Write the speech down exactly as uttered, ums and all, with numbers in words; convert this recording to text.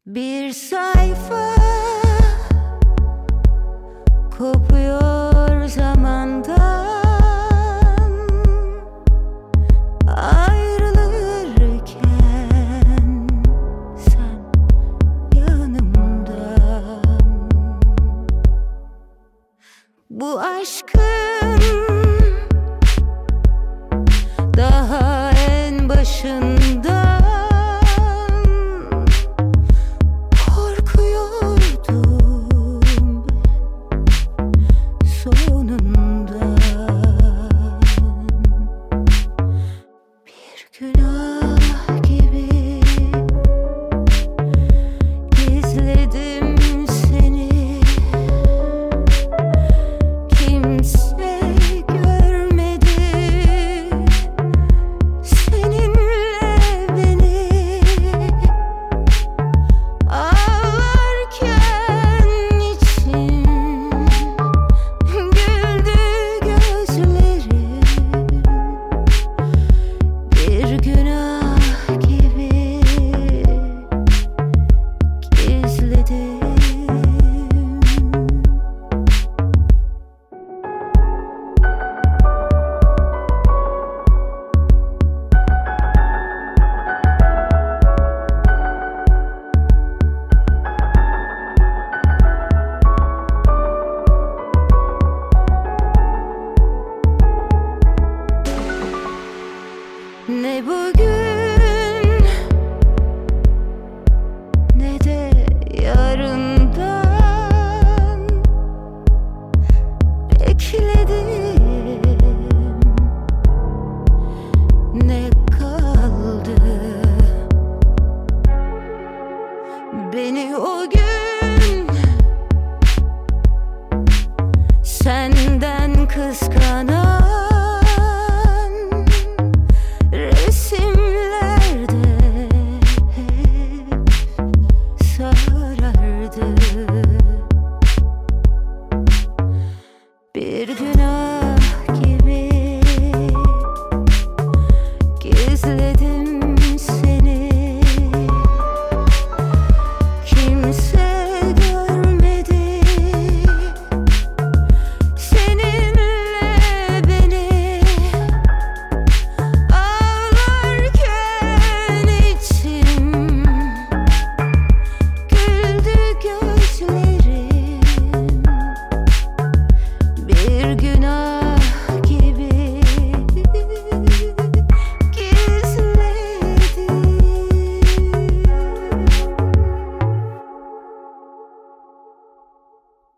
Bir sayfa kopuyor zamandan, ayrılırken sen yanımdan. Bu aşkın daha en başında günah gibi gizledim seni, kimse görmedi seninle beni. Ağlarken içim güldü gözlerim. Bir günah gibi gizledim. Ne bugün ne de yarından bekledim, ne kaldı beni o gün senden kıskanan.